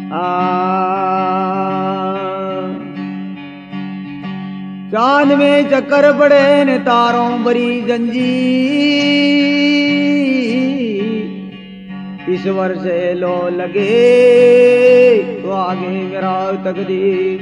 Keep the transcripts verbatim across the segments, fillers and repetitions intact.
चांद में चक्कर पड़े ने तारों बरी जंजी, ईश्वर से लो लगे तो आगे मेरा तकदीर।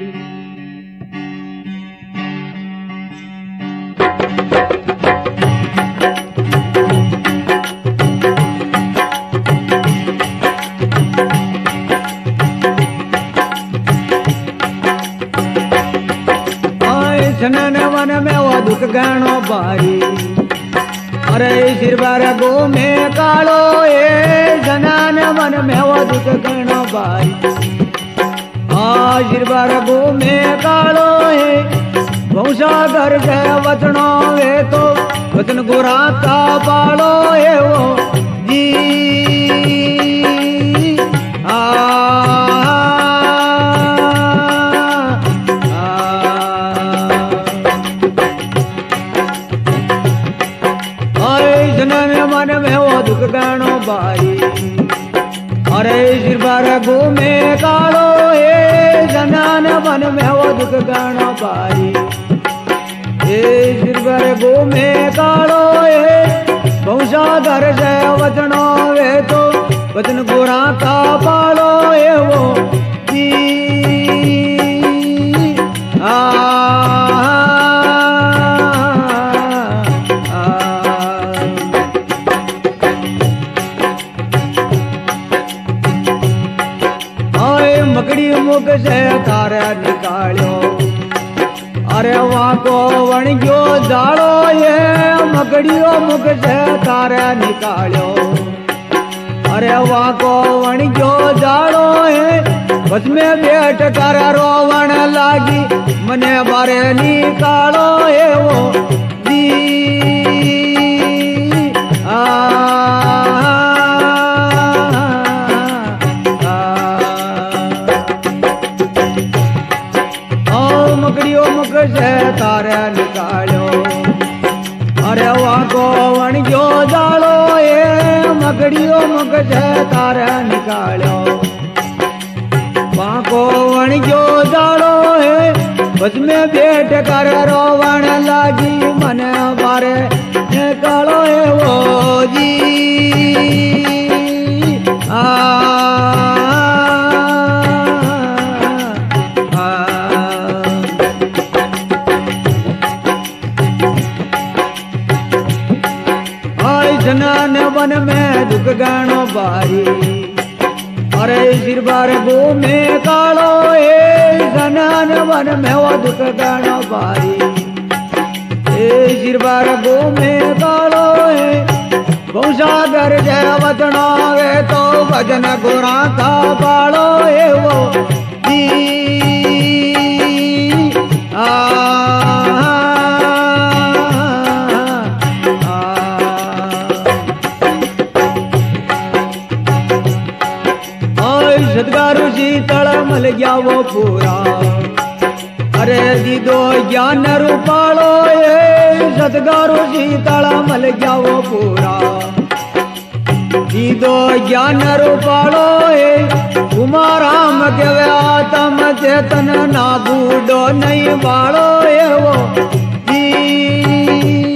जनन वन में वो दुख गणो बारी, अरे सिरबार गो में कालो ए जनन वन में वो दुख गणो बारी। आ सिरबार गो में कालो है बहुसा घर के वचनो वे तो वचन गोरा का पालो है वो जी। आ मन में वो दुख गणो बारी, अरे सिरबार गो में कालो ए जनन मन में वो दुख गणो बारी। ए सिरबार गो में कालो ए बहुसा घर से वचनो वे तो वचन गोरा का पालो ए वो जी। आ मकड़ी मुख से तारा निकालो, अरे वहाँ को वणग्यो जाड़ो ये मकड़ियों मुख से तारा निकालो। अरे वहाँ को वणग्यो जाड़ो है बस में बैठ कर रोवण लागी मने बारे निकालो ये वो जी। आ मकड़ियों मुख से तारा निकालो, अरे वहाँ को वणग्यो जाड़ो ये मकड़ियों मुख से तारा निकालो। वहाँ को वणग्यो जाड़ो है बस में बैठ कर रोवण लागी मन बारे निकालो है वो जी। आ जनन वन में दुख गणो बारी, अरे सिरबार गो में कालो ए जनन वन में वो दुख गणो बारी। ए सिरबार गो में कालो ए बहुसा घर जय वचनो वे तो भजन गोरा का पालो ए वो जी। आ सदगारु शीतल मल गया वो पूरा, अरे दीदो ज्ञान रूपालो ये सदगारु शीतल मल गया वो पूरा। दीदो ज्ञान रूपालो ये कुमाराम के वे आत्म चेतन ना बूढ़ो नहीं बालो ये वो जी।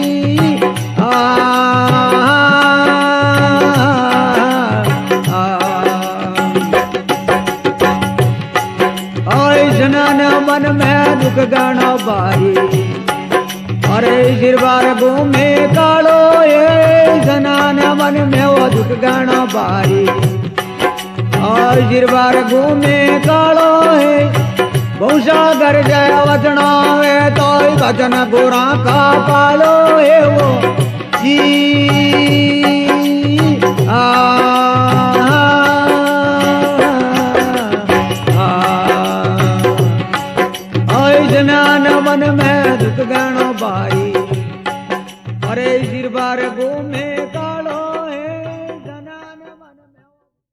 जनन मन में दुख गणो बारी, अरे सिरबार गो में कालो ये जनन मन में वो दुख गणो बारी। और सिरबार गो में कालो है बहुसा घर जय वचनो वे तो वचन गोरा का पालो है वो जी।